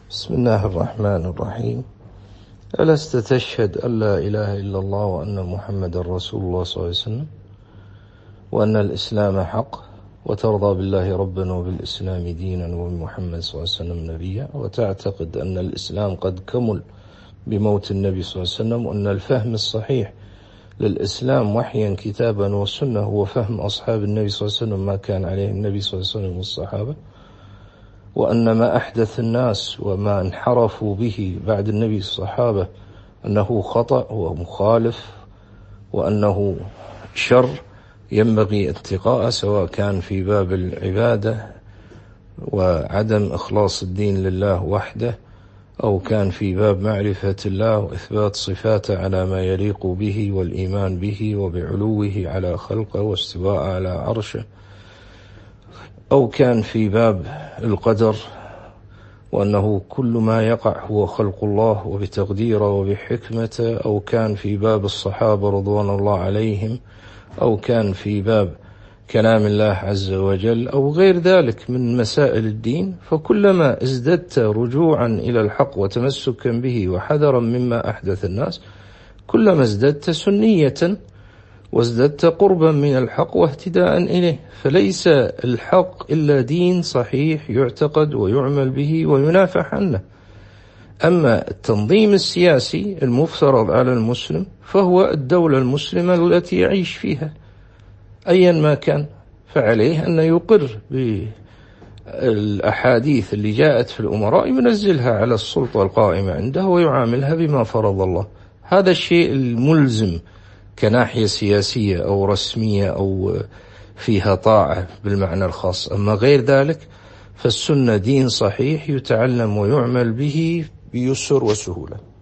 بسم الله الرحمن الرحيم. ألست تشهد أن لا إله إلا الله وأن محمد رسول الله صلى الله عليه وسلم وأن الإسلام حق، وترضى بالله ربا وبالإسلام دينا وبمحمد صلى الله عليه وسلم نبيا، وتعتقد أن الإسلام قد كمل بموت النبي صلى الله عليه وسلم، وأن الفهم الصحيح للإسلام وحيا كتابا وسنة هو فهم أصحاب النبي صلى الله عليه وسلم ما كان عليه النبي صلى الله عليه وسلم والصحابة، وأن ما أحدث الناس وما انحرفوا به بعد النبي الصحابة أنه خطأ ومخالف، وأنه شر ينبغي اتقاءه، سواء كان في باب العبادة وعدم إخلاص الدين لله وحده، أو كان في باب معرفة الله وإثبات صفاته على ما يليق به والإيمان به وبعلوه على خلقه واستواء على عرشه، أو كان في باب القدر وأنه كل ما يقع هو خلق الله وبتقديره وبحكمته، أو كان في باب الصحابة رضوان الله عليهم، أو كان في باب كلام الله عز وجل، أو غير ذلك من مسائل الدين. فكلما ازددت رجوعا إلى الحق وتمسكا به وحذرا مما أحدث الناس، كلما ازددت سنية وازددت قربا من الحق واهتداء إليه. فليس الحق إلا دين صحيح يعتقد ويعمل به وينافح عنه. أما التنظيم السياسي المفترض على المسلم فهو الدولة المسلمة التي يعيش فيها أيا ما كان، فعليه أن يقر بالأحاديث اللي جاءت في الأمراء، ينزلها على السلطة القائمة عنده ويعاملها بما فرض الله. هذا الشيء الملزم كناحية سياسية أو رسمية أو فيها طاعة بالمعنى الخاص. أما غير ذلك فالسنة دين صحيح يتعلم ويعمل به بيسر وسهولة.